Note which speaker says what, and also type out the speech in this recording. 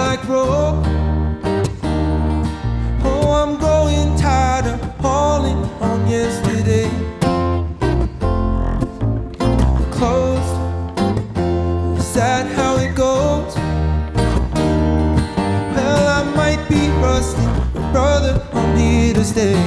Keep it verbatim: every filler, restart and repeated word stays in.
Speaker 1: like rope. Oh, I'm growing tired of hauling on yesterday. Closed. Is that how it goes? Well, I might be rusty, but brother, I'm here to stay.